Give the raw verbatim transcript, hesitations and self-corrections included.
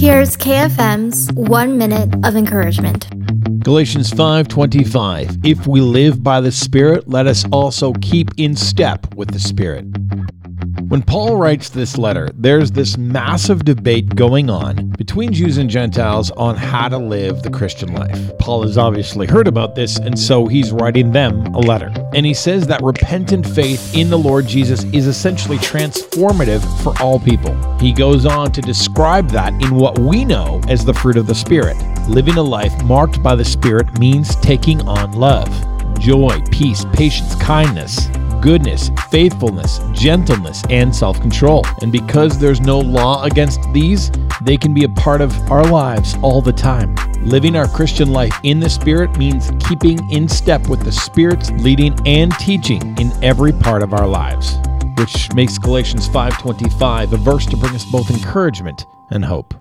Here's K F M's One Minute of Encouragement. Galatians five twenty-five. If we live by the Spirit, let us also keep in step with the Spirit. When Paul writes this letter, there's this massive debate going on between Jews and Gentiles on how to live the Christian life. Paul has obviously heard about this, and so he's writing them a letter. And he says that repentant faith in the Lord Jesus is essentially transformative for all people. He goes on to describe that in what we know as the fruit of the Spirit. Living a life marked by the Spirit means taking on love, joy, peace, patience, kindness, goodness, faithfulness, gentleness, and self-control. And because there's no law against these, they can be a part of our lives all the time. Living our Christian life in the Spirit means keeping in step with the Spirit's leading and teaching in every part of our lives, which makes Galatians five twenty-five a verse to bring us both encouragement and hope.